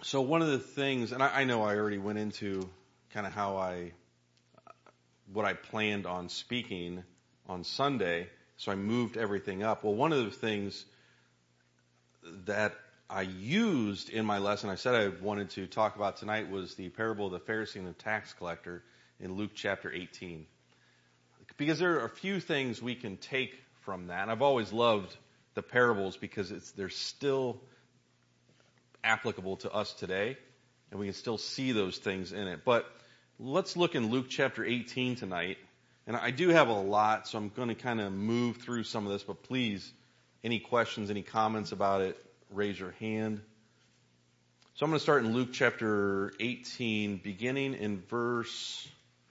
So one of the things, and I know I already went into kind of what I planned on speaking on Sunday, so I moved everything up. Well, one of the things that I used in my lesson, I said I wanted to talk about tonight, was the parable of the Pharisee and the tax collector in Luke chapter 18. Because there are a few things we can take from that. And I've always loved the parables because they're still applicable to us today, and we can still see those things in it. But let's look in Luke chapter 18 tonight. And I do have a lot, so I'm going to kind of move through some of this, but please, any questions, any comments about it, raise your hand. So I'm going to start in Luke chapter 18, beginning in verse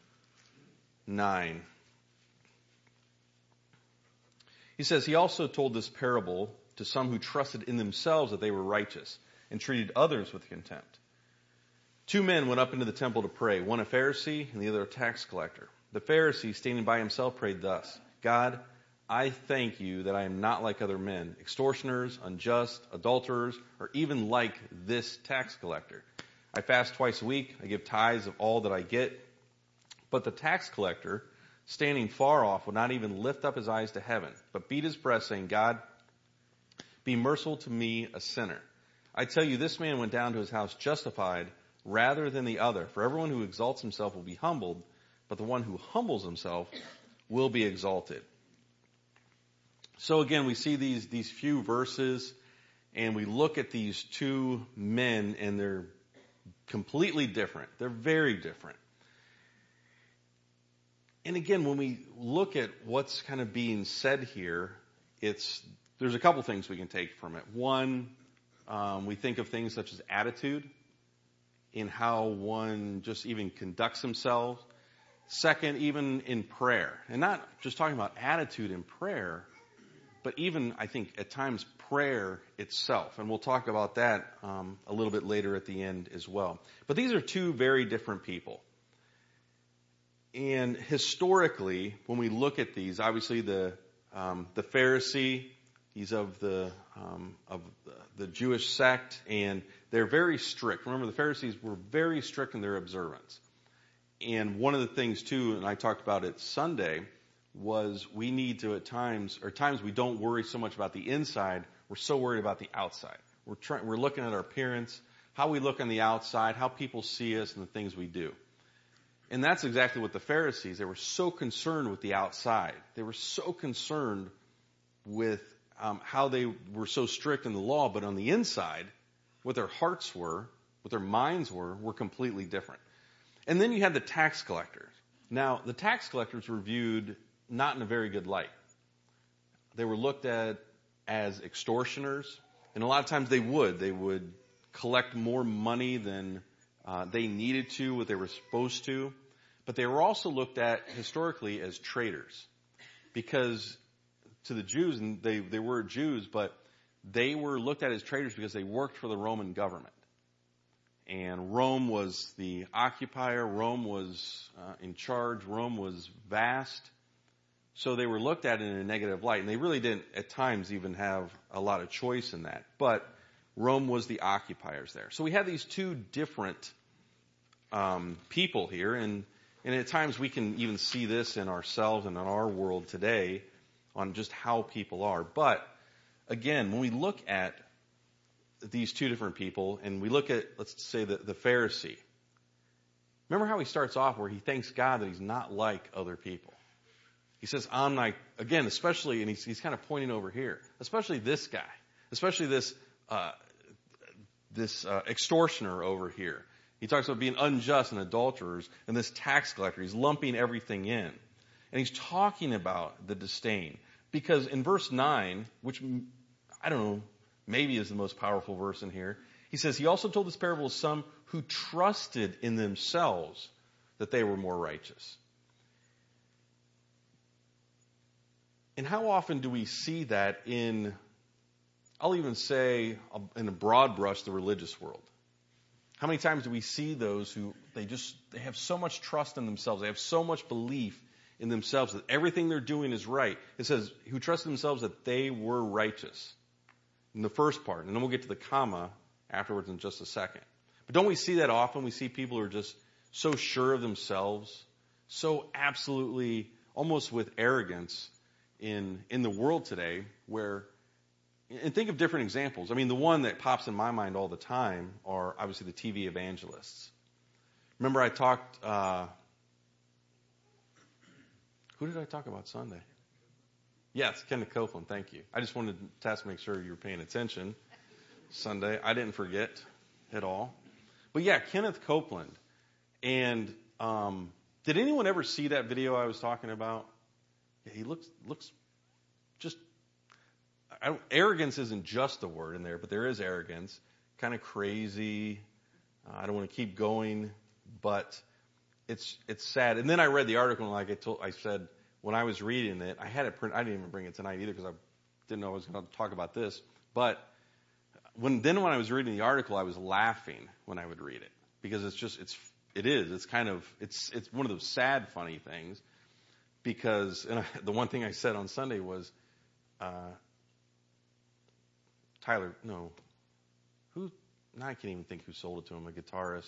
9. He says, he also told this parable to some who trusted in themselves that they were righteous and treated others with contempt. 2 men went up into the temple to pray, one a Pharisee and the other a tax collector. The Pharisee, standing by himself, prayed thus, God, I thank you that I am not like other men, extortioners, unjust, adulterers, or even like this tax collector. I fast twice a week, I give tithes of all that I get. But the tax collector, standing far off, would not even lift up his eyes to heaven, but beat his breast, saying, God, be merciful to me, a sinner. I tell you, this man went down to his house justified rather than the other. For everyone who exalts himself will be humbled, but the one who humbles himself will be exalted. So again, we see these few verses, and we look at these 2 men, and they're completely different. They're very different. And again, when we look at what's kind of being said here, there's a couple things we can take from it. One, we think of things such as attitude in how one just even conducts himself. Second, even in prayer. And not just talking about attitude in prayer, but even, I think, at times prayer itself. And we'll talk about that a little bit later at the end as well. But these are 2 very different people. And historically, when we look at these, obviously the Pharisee, he's of the Jewish sect, and they're very strict. Remember, the Pharisees were very strict in their observance. And one of the things too, and I talked about it Sunday, was we need to at times we don't worry so much about the inside, we're so worried about the outside. We're looking at our appearance, how we look on the outside, how people see us, and the things we do. And that's exactly what the Pharisees, they were so concerned with the outside. They were so concerned with how they were so strict in the law, but on the inside, what their hearts were, what their minds were completely different. And then you had the tax collectors. Now, the tax collectors were viewed not in a very good light. They were looked at as extortioners, and a lot of times they would collect more money than they needed to, what they were supposed to. But they were also looked at historically as traitors, because to the Jews, and they were Jews, but they were looked at as traitors because they worked for the Roman government. And Rome was the occupier. Rome was in charge. Rome was vast. So they were looked at in a negative light. And they really didn't, at times, even have a lot of choice in that. But Rome was the occupiers there. So we have these 2 different people here. And at times we can even see this in ourselves and in our world today on just how people are. But again, when we look at these 2 different people, and we look at, let's say, the Pharisee. Remember how he starts off where he thanks God that he's not like other people. He says, I'm like, again, especially, and he's kind of pointing over here, especially this guy, especially this extortioner over here. He talks about being unjust and adulterers, and this tax collector, he's lumping everything in. And he's talking about the disdain. Because in verse 9, which, I don't know, maybe is the most powerful verse in here. He says, he also told this parable to some who trusted in themselves that they were more righteous. And how often do we see that in, I'll even say in a broad brush, the religious world? How many times do we see those who they have so much trust in themselves, they have so much belief in themselves that everything they're doing is right? It says, who trusted themselves that they were righteous. In the first part, and then we'll get to the comma afterwards in just a second. But don't we see that often? We see people who are just so sure of themselves, so absolutely, almost with arrogance in the world today, where, and think of different examples. I mean, the one that pops in my mind all the time are obviously the TV evangelists. Remember I talked, who did I talk about Sunday? Yes, Kenneth Copeland, thank you. I just wanted to test to make sure you were paying attention Sunday. I didn't forget at all. But yeah, Kenneth Copeland. And did anyone ever see that video I was talking about? Yeah, he looks just, arrogance isn't just the word in there, but there is arrogance. Kind of crazy. I don't want to keep going, but it's sad. And then I read the article, and like I said, when I was reading it, I had it print. I didn't even bring it tonight either because I didn't know I was going to talk about this. But when I was reading the article, I was laughing when I would read it because it's one of those sad, funny things. Because the one thing I said on Sunday was, I can't even think who sold it to him, a guitarist.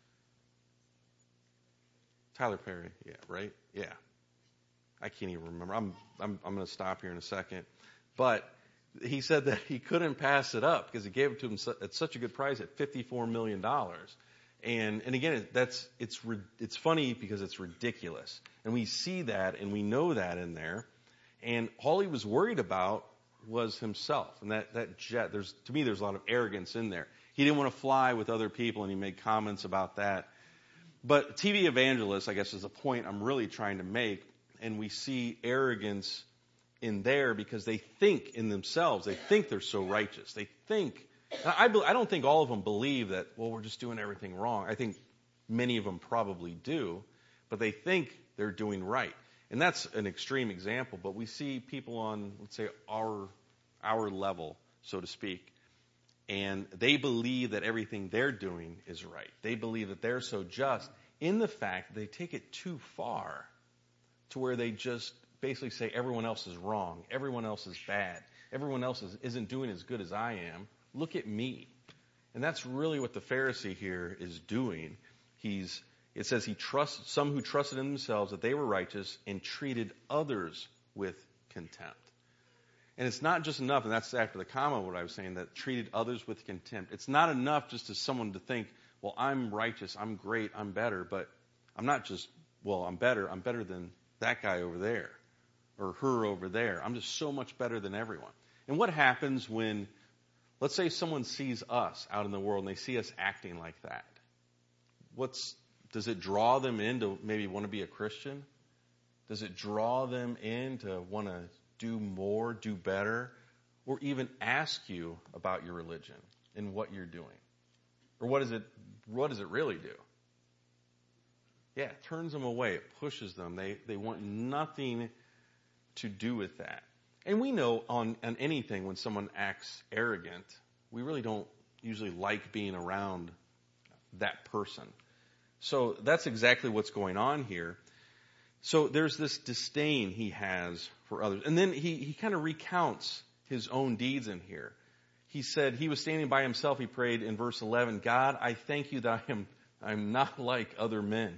Tyler Perry, yeah, right? Yeah. I can't even remember. I'm going to stop here in a second. But he said that he couldn't pass it up because he gave it to him at such a good price at $54 million. And again, it's funny because it's ridiculous. And we see that and we know that in there. And all he was worried about was himself. And that jet, to me, there's a lot of arrogance in there. He didn't want to fly with other people, and he made comments about that. But TV evangelists, I guess, is a point I'm really trying to make. And we see arrogance in there because they think in themselves. They think they're so righteous. They think, I don't think all of them believe that, well, we're just doing everything wrong. I think many of them probably do, but they think they're doing right. And that's an extreme example, but we see people on, let's say, our level, so to speak, and they believe that everything they're doing is right. They believe that they're so just in the fact that they take it too far to where they just basically say everyone else is wrong, everyone else is bad, everyone else isn't doing as good as I am. Look at me. And that's really what the Pharisee here is doing. It says he trusts some who trusted in themselves that they were righteous and treated others with contempt. And it's not just enough, and that's after the comma what I was saying, that treated others with contempt. It's not enough just as someone to think, well, I'm righteous, I'm great, I'm better, but I'm not just, well, I'm better than that guy over there or her over there. I'm just so much better than everyone. And what happens when, let's say someone sees us out in the world and they see us acting like that? Does it draw them in to maybe want to be a Christian? Does it draw them in to want to do more, do better, or even ask you about your religion and what you're doing? Or what does it really do? Yeah, it turns them away. It pushes them. They want nothing to do with that. And we know on anything when someone acts arrogant, we really don't usually like being around that person. So that's exactly what's going on here. So there's this disdain he has for others. And then he kind of recounts his own deeds in here. He said he was standing by himself. He prayed in verse 11, God, I thank you that I'm not like other men.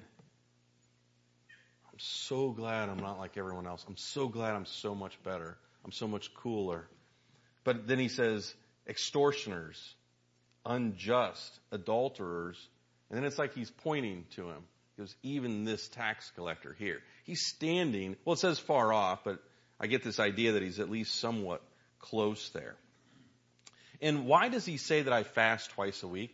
I'm so glad I'm not like everyone else. I'm so glad I'm so much better. I'm so much cooler. But then he says extortioners, unjust, adulterers. And then it's like he's pointing to him. He goes, even this tax collector here. He's standing, well, it says far off, but I get this idea that he's at least somewhat close there. And why does he say that I fast twice a week?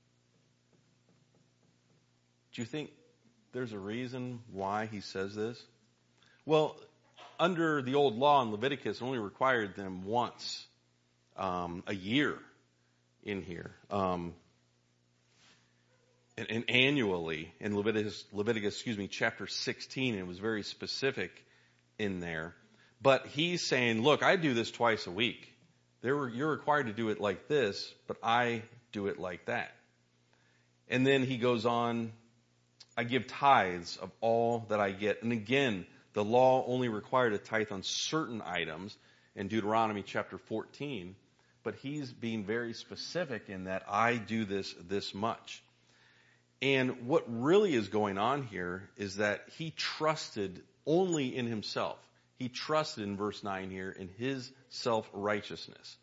Do you think there's a reason why he says this? Well, under the old law in Leviticus, it only required them once a year in here. And annually in Leviticus, chapter 16, it was very specific in there. But he's saying, look, I do this twice a week. You're required to do it like this, but I do it like that. And then he goes on, I give tithes of all that I get. And again, the law only required a tithe on certain items in Deuteronomy chapter 14. But he's being very specific in that I do this much. And what really is going on here is that he trusted only in himself. He trusted in verse 9 here in his self-righteousness.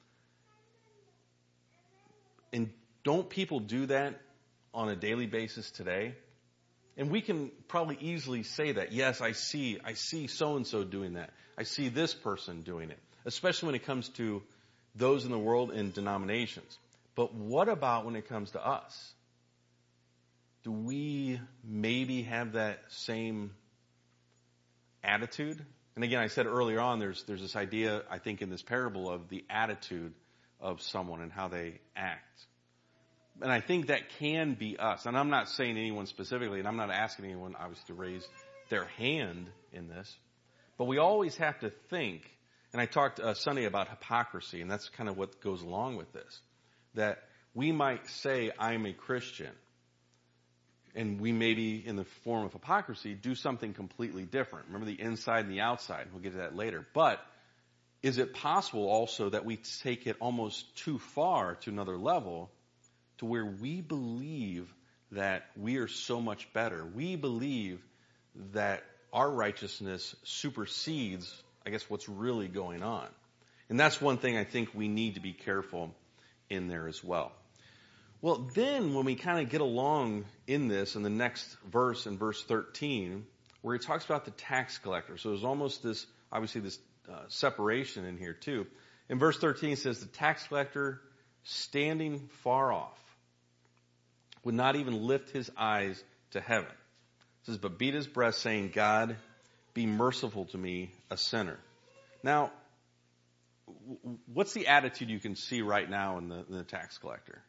And don't people do that on a daily basis today? And we can probably easily say that. Yes, I see so-and-so doing that. I see this person doing it. Especially when it comes to those in the world in denominations. But what about when it comes to us? Do we maybe have that same attitude? And again, I said earlier on, there's this idea, I think, in this parable of the attitude of someone and how they act. And I think that can be us. And I'm not saying anyone specifically, and I'm not asking anyone, obviously, to raise their hand in this. But we always have to think, and I talked Sunday about hypocrisy, and that's kind of what goes along with this, that we might say, I'm a Christian, and we maybe, in the form of hypocrisy, do something completely different. Remember the inside and the outside. We'll get to that later. But is it possible also that we take it almost too far to another level to where we believe that we are so much better? We believe that our righteousness supersedes, I guess, what's really going on. And that's one thing I think we need to be careful in there as well. Well, then when we kind of get along in this, in the next verse, in verse 13, where he talks about the tax collector. So there's almost this, obviously, this separation in here too. In verse 13 it says, the tax collector, standing far off, would not even lift his eyes to heaven. It says, but beat his breast, saying, God, be merciful to me, a sinner. Now, what's the attitude you can see right now in the tax collector?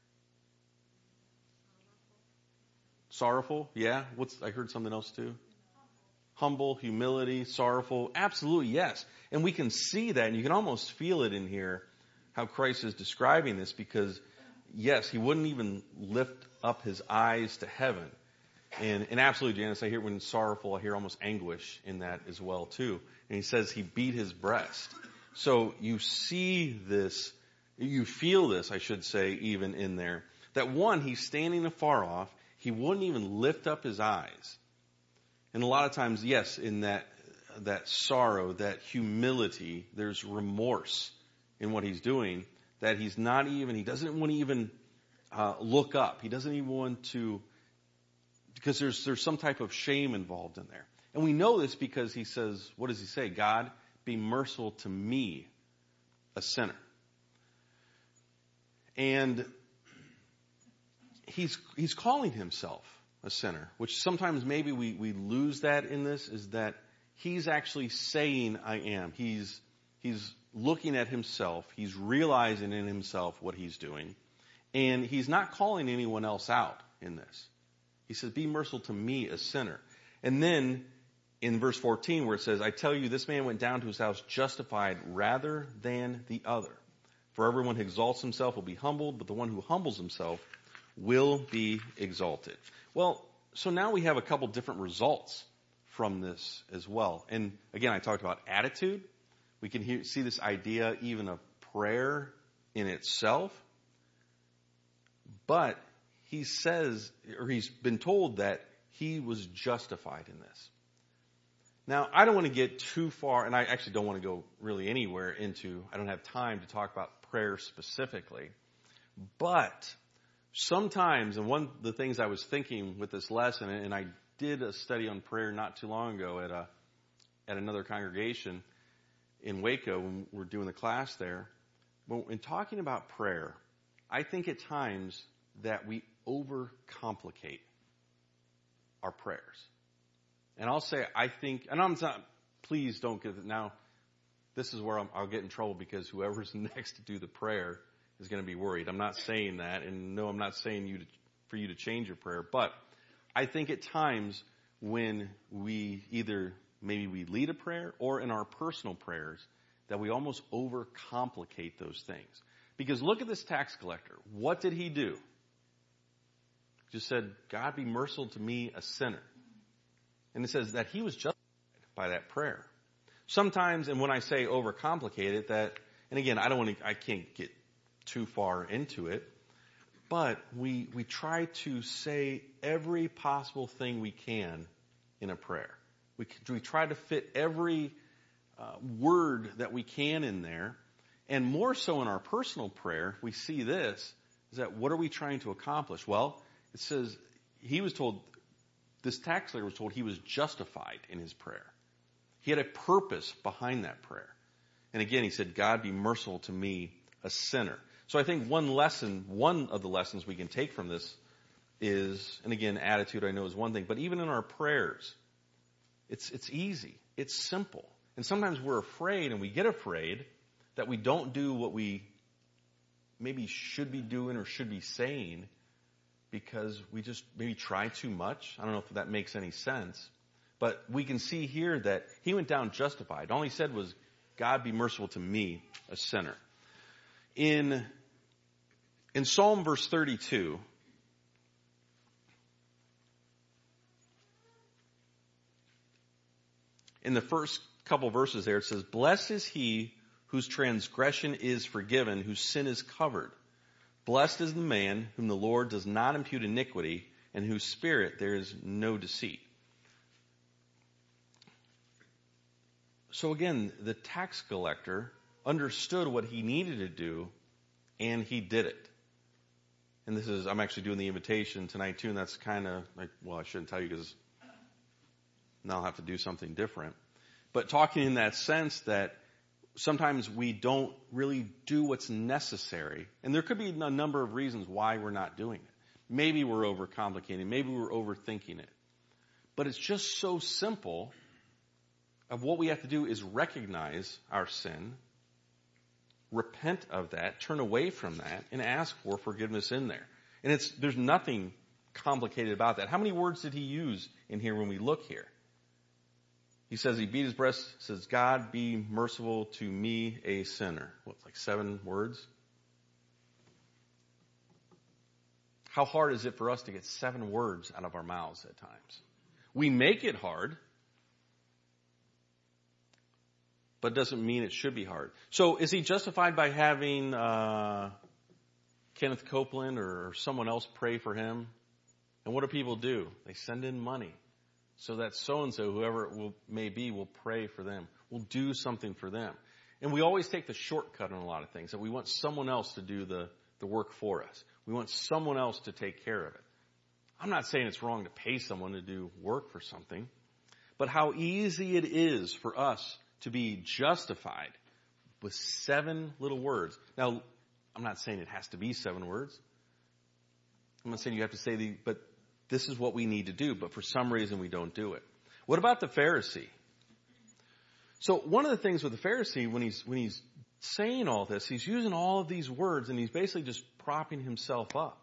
Sorrowful? Yeah? I heard something else too. Humble, humility, sorrowful. Absolutely, yes. And we can see that, and you can almost feel it in here, how Christ is describing this, because, yes, he wouldn't even lift up his eyes to heaven. And absolutely, Janice, I hear when sorrowful, I hear almost anguish in that as well, too. And he says he beat his breast. So you see this, you feel this, I should say, even in there. That one, he's standing afar off. He wouldn't even lift up his eyes. And a lot of times, yes, in that sorrow, that humility, there's remorse in what he's doing, that he doesn't want to even look up. He doesn't even want to, because there's some type of shame involved in there. And we know this because he says, what does he say? God, be merciful to me, a sinner. And he's calling himself a sinner, which sometimes maybe we lose that in this, is that he's actually saying I am. He's looking at himself. He's realizing in himself what he's doing. And he's not calling anyone else out in this. He says, be merciful to me, a sinner. And then in verse 14 where it says, I tell you, this man went down to his house justified rather than the other. For everyone who exalts himself will be humbled, but the one who humbles himself will be exalted. Well, so now we have a couple different results from this as well. And again, I talked about attitude. We can see this idea even of prayer in itself. But he says, or he's been told that he was justified in this. Now, I don't want to get too far, and I actually don't want to go really anywhere I don't have time to talk about prayer specifically. But sometimes, and one of the things I was thinking with this lesson, and I did a study on prayer not too long ago at another congregation in Waco when we were doing the class there. But in talking about prayer, I think at times that we overcomplicate our prayers. And I'll say, I think, and I'm not, please don't get it now. This is where I'll get in trouble because whoever's next to do the prayer is going to be worried. I'm not saying that, and no, I'm not saying for you to change your prayer. But I think at times when we maybe we lead a prayer or in our personal prayers, that we almost overcomplicate those things. Because look at this tax collector. What did he do? He just said, God, be merciful to me, a sinner. And it says that he was justified by that prayer. Sometimes, and when I say overcomplicate it, and again, I can't get too far into it, But we try to say every possible thing we can in a prayer. We try to fit every word that we can in there. And more so in our personal prayer, we see this, is that what are we trying to accomplish? Well, it says this tax collector was told he was justified in his prayer. He had a purpose behind that prayer. And again, he said, God, be merciful to me, a sinner. So I think one of the lessons we can take from this is, and again, attitude I know is one thing, but even in our prayers, it's easy. It's simple. And sometimes we're afraid, and we get afraid that we don't do what we maybe should be doing or should be saying because we just maybe try too much. I don't know if that makes any sense. But we can see here that he went down justified. All he said was, God be merciful to me, a sinner. In Psalm verse 32, in the first couple verses there, it says, blessed is he whose transgression is forgiven, whose sin is covered. Blessed is the man whom the Lord does not impute iniquity, and whose spirit there is no deceit. So again, the tax collector understood what he needed to do, and he did it. And I'm actually doing the invitation tonight too, and that's kind of like, well, I shouldn't tell you because now I'll have to do something different. But talking in that sense that sometimes we don't really do what's necessary. And there could be a number of reasons why we're not doing it. Maybe we're overcomplicating. Maybe we're overthinking it. But it's just so simple of what we have to do is recognize our sin, repent of that, turn away from that, and ask for forgiveness in there. And there's nothing complicated about that. How many words did he use in here when we look here? He says he beat his breast, says, God be merciful to me, a sinner. What's like 7 words? How hard is it for us to get 7 words out of our mouths at times? We make it hard, but it doesn't mean it should be hard. So is he justified by having Kenneth Copeland or someone else pray for him? And what do people do? They send in money so that so-and-so, whoever it may be, will pray for them, will do something for them. And we always take the shortcut on a lot of things, that we want someone else to do the work for us. We want someone else to take care of it. I'm not saying it's wrong to pay someone to do work for something, but how easy it is for us to be justified with 7 little words. Now, I'm not saying it has to be 7 words. I'm not saying you have to say but this is what we need to do, but for some reason we don't do it. What about the Pharisee? So one of the things with the Pharisee, when he's saying all this, he's using all of these words and he's basically just propping himself up.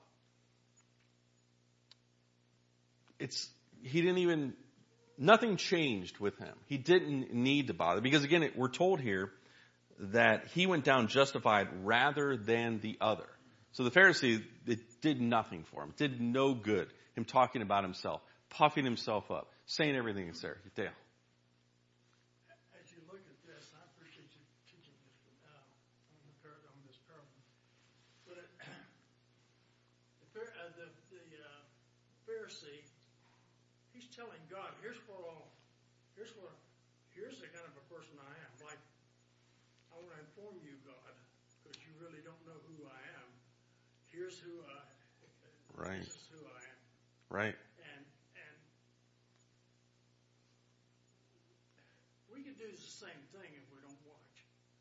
Nothing changed with him. He didn't need to bother. Because again, we're told here that he went down justified rather than the other. So the Pharisee, it did nothing for him. It did no good. Him talking about himself, puffing himself up, saying everything is there. Dale. As you look at this, I appreciate you teaching this on this parable. But the Pharisee, he's telling God, here's the kind of a person I am. Like, I want to inform you, God, because you really don't know who I am. Here's who I am. Right. This is who I am. Right. And we could do the same thing if we don't watch.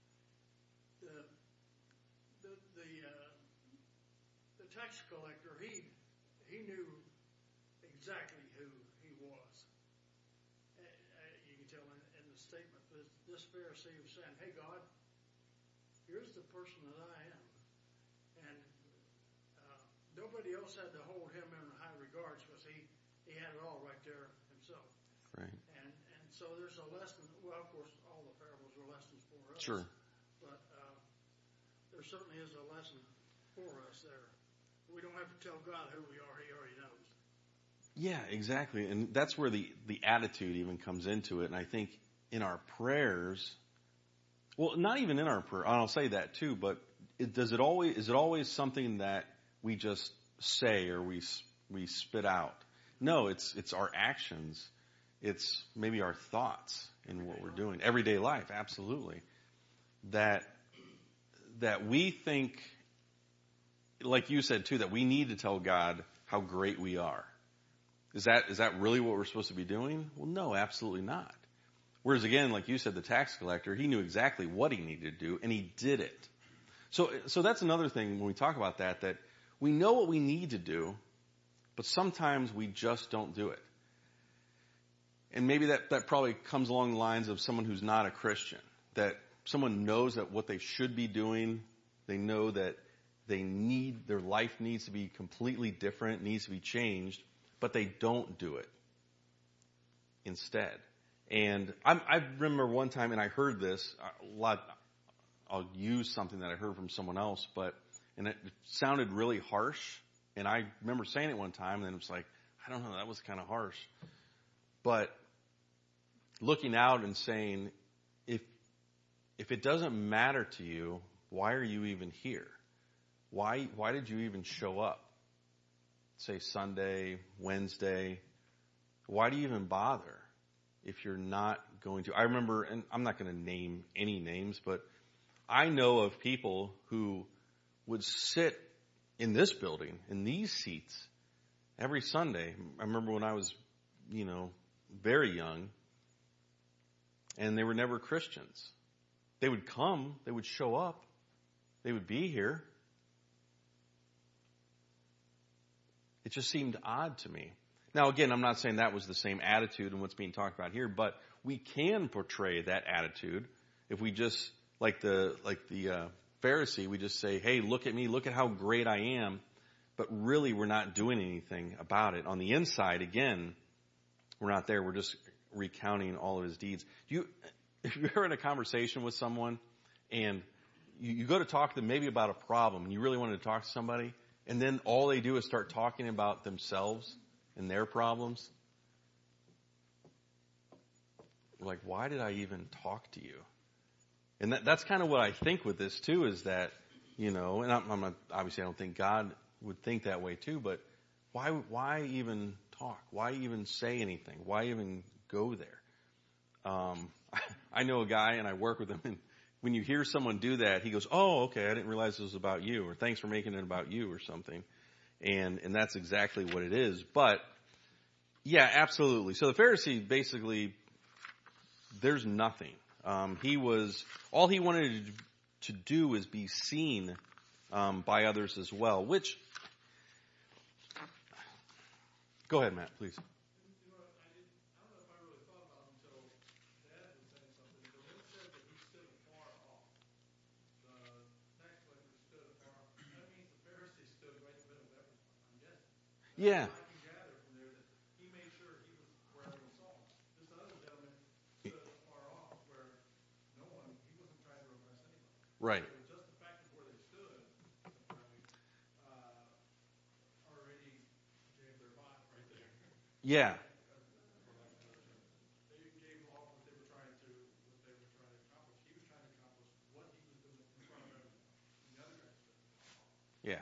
The tax collector, he knew exactly who he was. You can tell in the statement that this Pharisee was saying, hey, God, here's the person that I am. And nobody else had to hold him in high regards because he had it all right there himself. Right. And so there's a lesson. Well, of course, all the parables are lessons for us. Sure. But there certainly is a lesson for us there. We don't have to tell God who we are. He already knows. Yeah, exactly. And that's where the attitude even comes into it. And I think in our prayers, well, not even in our prayer, I'll say that too, but is it always something that we just say or we spit out. No, it's our actions. It's maybe our thoughts in what we're doing. Everyday life, absolutely. That we think, like you said too, that we need to tell God how great we are. Is that really what we're supposed to be doing? Well, no, absolutely not. Whereas again, like you said, the tax collector, he knew exactly what he needed to do, and he did it. So that's another thing when we talk about that we know what we need to do, but sometimes we just don't do it. And maybe that probably comes along the lines of someone who's not a Christian, that someone knows that what they should be doing, they know that their life needs to be completely different, needs to be changed, but they don't do it instead. And I remember one time, and I heard this a lot. I'll use something that I heard from someone else, and it sounded really harsh. And I remember saying it one time, and it was like, I don't know, that was kind of harsh. But looking out and saying, if it doesn't matter to you, why are you even here? Why did you even show up? Say Sunday, Wednesday. Why do you even bother if you're not going to? I remember, and I'm not going to name any names, but I know of people who would sit in this building, in these seats, every Sunday. I remember when I was, very young, and they were never Christians. They would come, they would show up, they would be here. It just seemed odd to me. Now, again, I'm not saying that was the same attitude in what's being talked about here, but we can portray that attitude if we just, like the Pharisee, we just say, hey, look at me, look at how great I am, but really we're not doing anything about it. On the inside, again, we're not there. We're just recounting all of his deeds. If you're ever in a conversation with someone and you go to talk to them maybe about a problem and you really wanted to talk to somebody, and then all they do is start talking about themselves and their problems. Like, why did I even talk to you? And that's kind of what I think with this too, is that, and I'm not, obviously I don't think God would think that way too, but why even talk? Why even say anything? Why even go there? I know a guy and I work with him, and when you hear someone do that, he goes, oh, okay, I didn't realize this was about you, or thanks for making it about you or something. And that's exactly what it is. But yeah, absolutely. So the Pharisee basically, there's nothing. All he wanted to do was be seen by others as well, which, go ahead, Matt, please. Yeah. I can gather from there that he made sure he was where everyone saw him. This other gentleman stood far off where he wasn't trying to impress anybody. Right. So just the fact of where they stood already gave their vibe right there. Yeah. They gave off what they were trying to accomplish. He was trying to accomplish what he was doing in front of everyone. And the other guy stood far off. Yeah.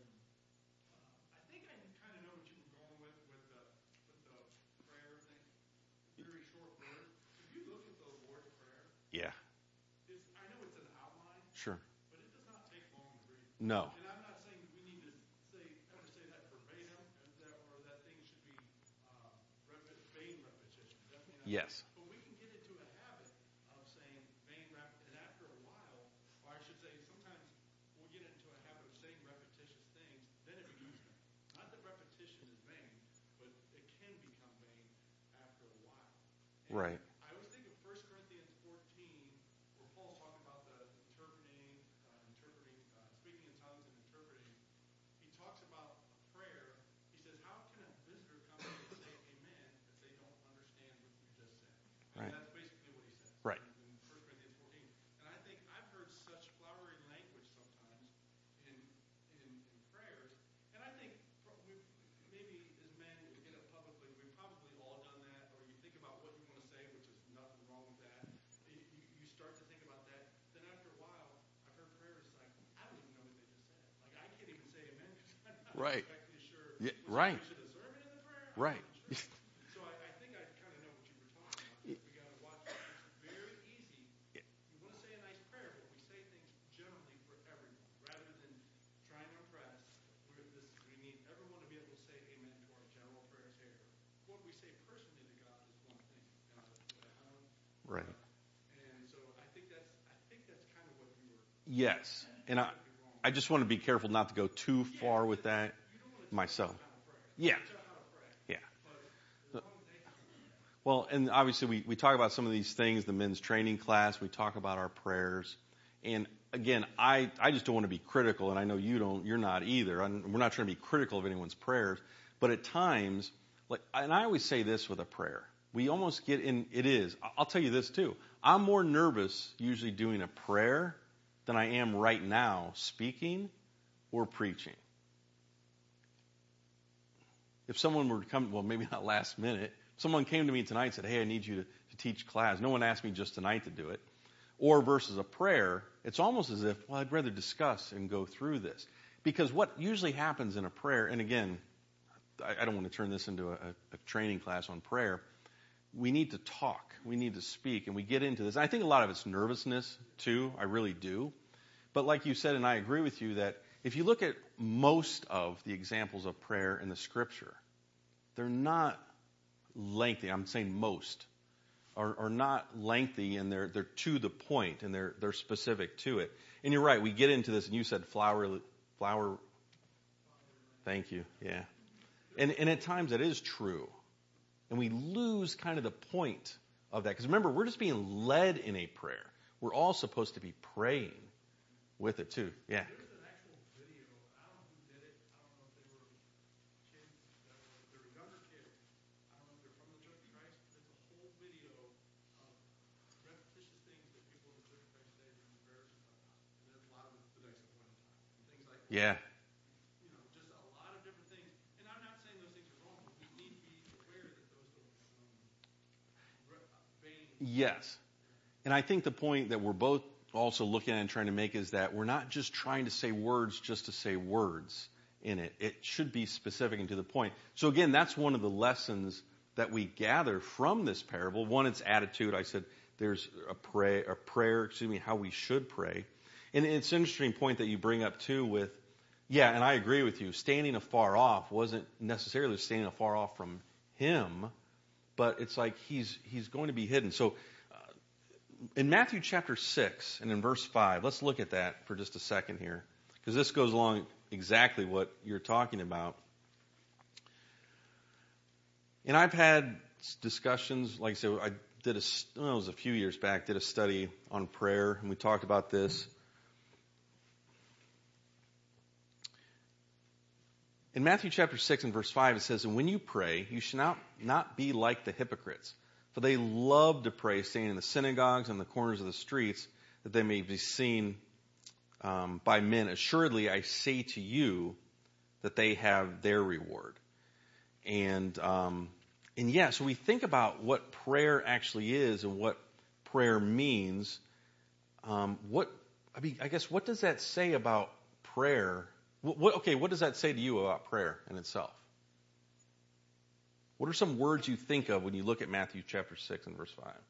I think I kind of know what you were going with the prayer thing. Very short word. If you look at the Lord's Prayer, Yeah. I know it's an outline, Sure. but it does not take long to read. No. And I'm not saying we need to ever say that verbatim, or that thing should be vain repetition. Definitely not. Yes. But we can get into a habit of saying vain repetition, and after a while, or I should say, sometimes we'll get into a habit of saying repetitious things, then it becomes vain. Not that repetition is vain, but it can become vain after a while. And Right. I always think of 1 Corinthians 14, where Paul's talking about the speaking in tongues and interpreting. He talks about a prayer. He says, how can a visitor come in and say amen if they don't understand what you just said? Right. And that's basically what he says. Right. In 1 Corinthians 14. And I think I've heard such flowery language sometimes in prayers. And I think maybe as men, we get it publicly, we've probably all done that. Or you think about what you want to say, which is nothing wrong with that. You start to think about that. Then after a while, I've heard prayers like, I don't even know what they just said. Like, I can't even say amen because I'm not Right. expecting Yeah, right. Should the sermon in the prayer? Right. So I think I kind of know what you were talking about. We got to watch. It's very easy. You want to say a nice prayer, but we say things generally for everyone, rather than trying to impress. We need everyone to be able to say amen to our general prayers here. What we say personally to God is one thing. Right. And so I think that's kind of what you were. Yes. And I just want to be careful not to go too far with that myself. Yeah. Yeah. Well, and obviously we talk about some of these things, the men's training class, we talk about our prayers. And again, I just don't want to be critical, and I know you're not either. We're not trying to be critical of anyone's prayers. But at times, and I always say this with a prayer, we almost get in, I'll tell you this too. I'm more nervous usually doing a prayer than I am right now speaking or preaching. If someone were to come, well, maybe not last minute, someone came to me tonight and said, hey, I need you to teach class. No one asked me just tonight to do it. Or versus a prayer, it's almost as if, well, I'd rather discuss and go through this. Because what usually happens in a prayer, and again, I don't want to turn this into a training class on prayer, we need to talk, we need to speak, and we get into this. I think a lot of it's nervousness, too. I really do. But like you said, and I agree with you, that if you look at most of the examples of prayer in the Scripture, they're not lengthy. I'm saying most are not lengthy, and they're to the point, and they're specific to it. And you're right, we get into this, and you said flower. Thank you, yeah. And at times that is true. And we lose kind of the point of that. Because remember, we're just being led in a prayer. We're all supposed to be praying with it too. Yeah. There's an actual video. I don't know who did it. I don't know if they were kids they were younger kids. I don't know if they're from the Church of Christ. It's a whole video of repetitious things that people in the Church of Christ say during prayers and whatnot. And there's a lot of the next one time and things like that. Yeah. Just a lot of different things. And I'm not saying those things are wrong, but we need to be aware that those don't vain. Yes. And I think the point that we're both also looking at and trying to make is that we're not just trying to say words just to say words in it. It should be specific and to the point. So again, that's one of the lessons that we gather from this parable. One, it's attitude. I said there's a prayer, how we should pray. And it's an interesting point that you bring up too with, yeah, and I agree with you, standing afar off wasn't necessarily standing afar off from him, but it's like he's going to be hidden. So in Matthew chapter 6 and in verse 5, let's look at that for just a second here, because this goes along exactly what you're talking about. And I've had discussions, like I said, it was a few years back, did a study on prayer, and we talked about this. In Matthew chapter 6 and verse 5, it says, and when you pray, you should not be like the hypocrites, for they love to pray, staying in the synagogues and the corners of the streets, that they may be seen by men. Assuredly, I say to you that they have their reward. And yeah, so we think about what prayer actually is and what prayer means. I guess what does that say about prayer? What does that say to you about prayer in itself? What are some words you think of when you look at Matthew chapter 6 and verse 5?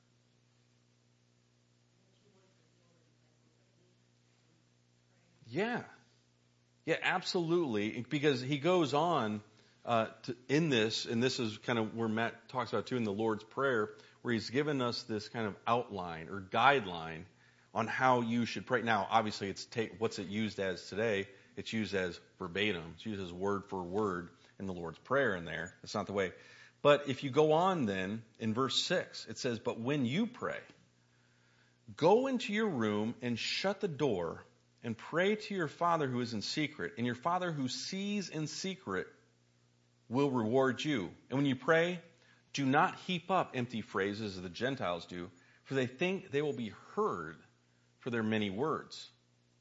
Yeah. Yeah, absolutely. Because he goes on in this, and this is kind of where Matt talks about too in the Lord's Prayer, where he's given us this kind of outline or guideline on how you should pray. Now, obviously, what's it used as today? It's used as verbatim. It's used as word for word in the Lord's Prayer in there. That's not the way. But if you go on then, in verse 6, it says, but when you pray, go into your room and shut the door and pray to your Father who is in secret. And your Father who sees in secret will reward you. And when you pray, do not heap up empty phrases as the Gentiles do, for they think they will be heard for their many words.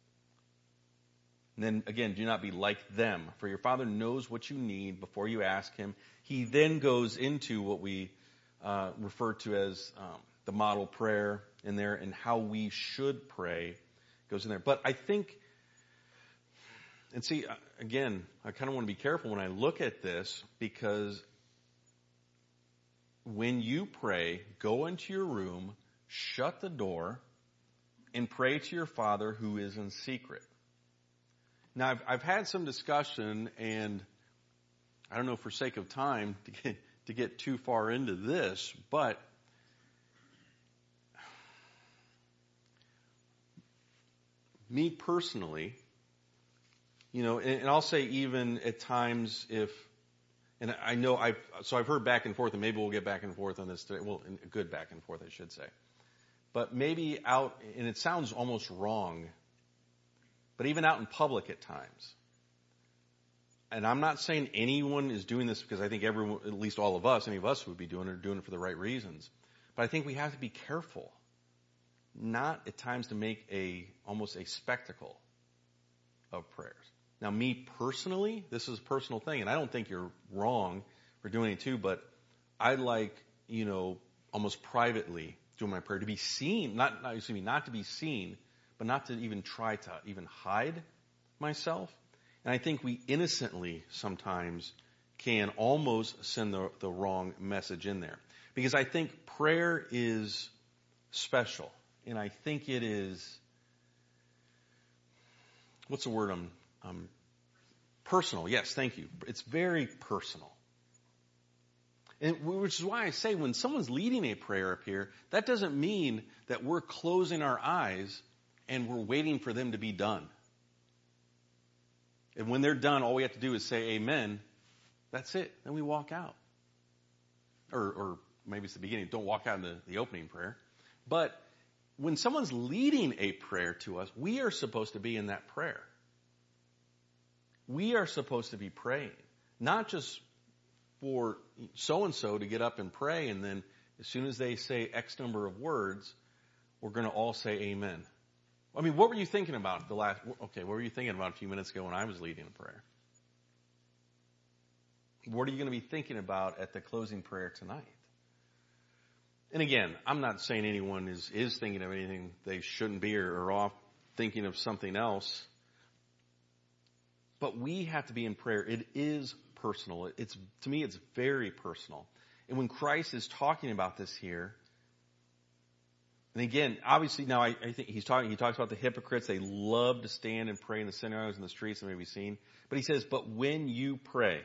And then again, do not be like them, for your Father knows what you need before you ask him. He then goes into what we refer to as the model prayer in there and how we should pray goes in there. But I think And see, again, I kind of want to be careful when I look at this, because when you pray, go into your room, shut the door, and pray to your Father who is in secret. Now, I've had some discussion, and I don't know, for sake of time, to get too far into this, but me personally, and I'll say even at times and I know I've heard back and forth, and maybe we'll get back and forth on this today. Well, a good back and forth, I should say. But maybe out, and it sounds almost wrong, but even out in public at times. And I'm not saying anyone is doing this because I think everyone, at least all of us, any of us would be doing it, or doing it for the right reasons. But I think we have to be careful not at times to make almost a spectacle of prayers. Now, me personally, this is a personal thing, and I don't think you're wrong for doing it too, but I like, almost privately doing my prayer to be seen, not to be seen, but not to even try to even hide myself. And I think we innocently sometimes can almost send the wrong message in there. Because I think prayer is special. And I think it is, what's the word personal. Yes, thank you. It's very personal. And which is why I say when someone's leading a prayer up here, that doesn't mean that we're closing our eyes and we're waiting for them to be done. And when they're done, all we have to do is say amen. That's it. Then we walk out. Or maybe it's the beginning. Don't walk out in the opening prayer. But when someone's leading a prayer to us, we are supposed to be in that prayer. We are supposed to be praying. Not just for so-and-so to get up and pray, and then as soon as they say X number of words, we're going to all say amen. I mean, what were you thinking about what were you thinking about a few minutes ago when I was leading a prayer? What are you going to be thinking about at the closing prayer tonight? And again, I'm not saying anyone is thinking of anything they shouldn't be or off thinking of something else. But we have to be in prayer. It is personal. To me, it's very personal. And when Christ is talking about this here, and again, obviously now I think he talks about the hypocrites. They love to stand and pray in the synagogues and the streets and may be seen. But he says, but when you pray,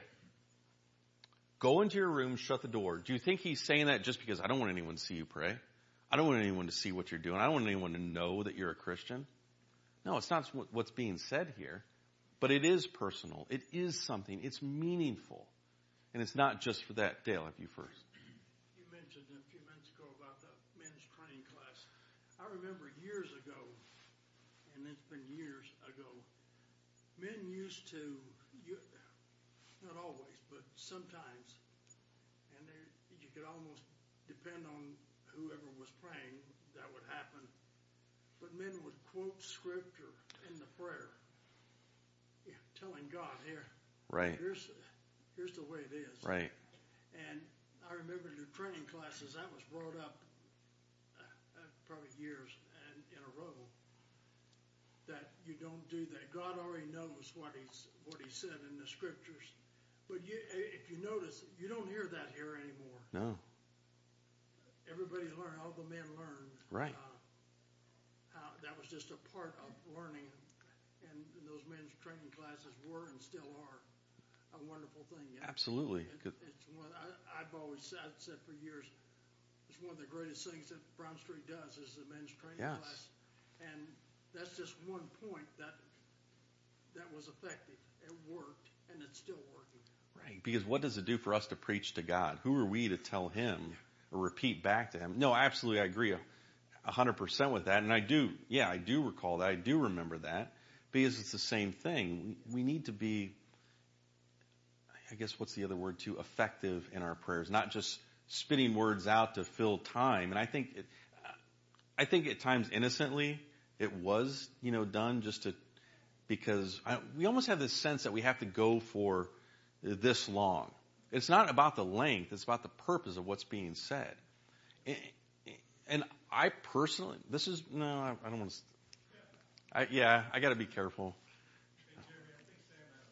go into your room, shut the door. Do you think he's saying that just because I don't want anyone to see you pray? I don't want anyone to see what you're doing. I don't want anyone to know that you're a Christian. No, it's not what's being said here. But it is personal. It is something. It's meaningful. And it's not just for that. Dale, if you first. You mentioned a few minutes ago about the men's training class. I remember years ago, and it's been years ago, men used to, not always, but sometimes, and you could almost depend on whoever was praying, that would happen. But men would quote scripture in the prayer. Telling God, right. Here's the way it is. Right. And I remember the training classes, that was brought up probably years and in a row, that you don't do that. God already knows what he said in the scriptures. But if you notice, you don't hear that here anymore. No. Everybody learned, all the men learned. Right. How that was just a part of learning. And those men's training classes were and still are a wonderful thing. Absolutely. It's one I've always said for years. It's one of the greatest things that Brown Street does is the men's training class, and that's just one point that was effective. It worked, and it's still working. Right. Because what does it do for us to preach to God? Who are we to tell Him or repeat back to Him? No, absolutely, I agree 100% with that, and I do recall that. I do remember that. Because it's the same thing. We need to be, I guess, what's the other word too? Effective in our prayers, not just spitting words out to fill time. And I think at times innocently it was, done just because we almost have this sense that we have to go for this long. It's not about the length; it's about the purpose of what's being said. And I personally, I don't want to. I got to be careful. Hey, Jerry, I think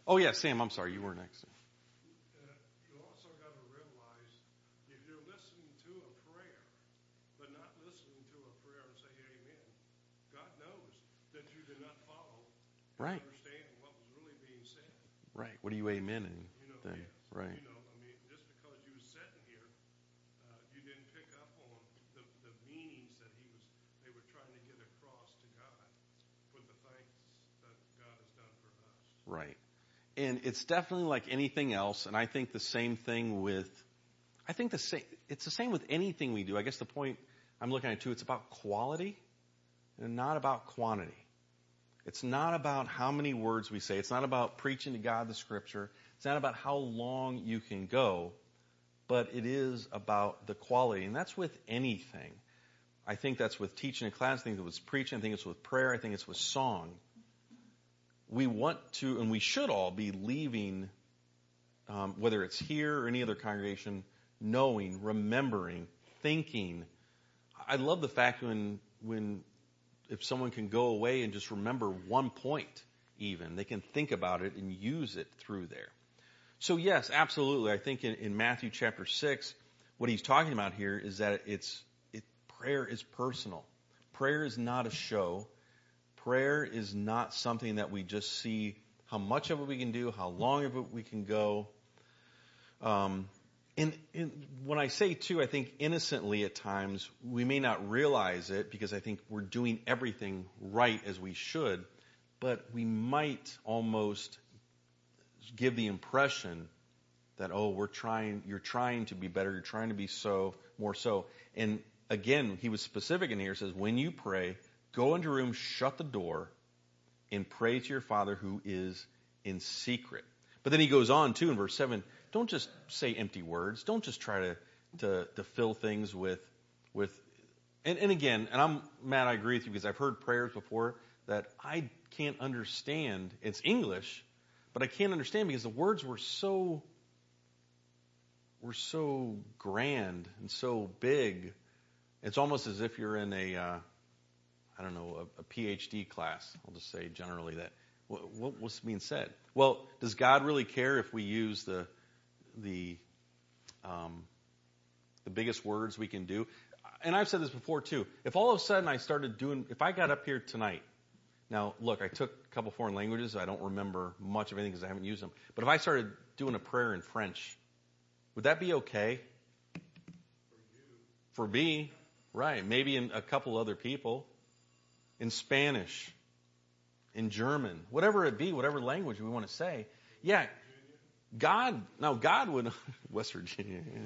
Oh, yeah, Sam, I'm sorry. You were next. You also got to realize if you're listening to a prayer, but not listening to a prayer and say amen, God knows that you did not follow and Right. understand what was really being said. Right. What are you amening then? Yes. Right. Just because you were sitting here, you didn't pick up on the meanings that they were trying to get across to God for the thanks that God has done for us. Right. And it's definitely like anything else. And I think the same thing it's the same with anything we do. I guess the point I'm looking at too, it's about quality and not about quantity. It's not about how many words we say. It's not about preaching to God the scripture. It's not about how long you can go, but it is about the quality. And that's with anything. I think that's with teaching a class. I think it was preaching. I think it's with prayer. I think it's with song. We want to, and we should all be leaving, whether it's here or any other congregation, knowing, remembering, thinking. I love the fact if someone can go away and just remember one point even, they can think about it and use it through there. So yes, absolutely. I think in Matthew chapter 6, what he's talking about here is that prayer is personal. Prayer is not a show. Prayer is not something that we just see how much of it we can do, how long of it we can go. And when I say too, I think innocently at times, we may not realize it because I think we're doing everything right as we should, but we might almost give the impression that, you're trying to be better, you're trying to be more so. And again, he was specific in here, says, when you pray, go into your room, shut the door, and pray to your Father who is in secret. But then he goes on too in verse 7, don't just say empty words. Don't just try to fill things with and again, Matt, I agree with you because I've heard prayers before that I can't understand. It's English, but I can't understand because the words were so grand and so big. It's almost as if you're in a PhD class. I'll just say generally that. What's being said? Well, does God really care if we use the biggest words we can do? And I've said this before too. If all of a sudden if I got up here tonight, now look, I took a couple foreign languages. I don't remember much of anything because I haven't used them. But if I started doing a prayer in French, would that be okay? For me, right? Maybe in a couple other people. In Spanish, in German, whatever it be, whatever language we want to say. Yeah, God would, West Virginia. Yeah.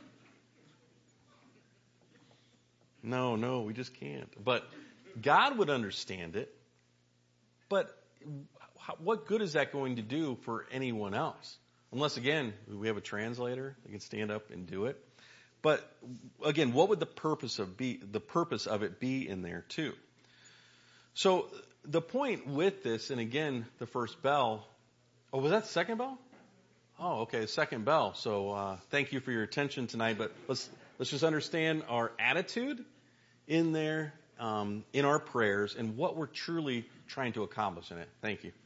No, we just can't. But God would understand it. But what good is that going to do for anyone else? Unless, again, we have a translator that can stand up and do it. But again, what would the purpose of it be in there too? So the point with this, and again, the first bell. Oh, was that the second bell? Oh, okay, the second bell. So thank you for your attention tonight. But let's just understand our attitude in there, in our prayers, and what we're truly trying to accomplish in it. Thank you.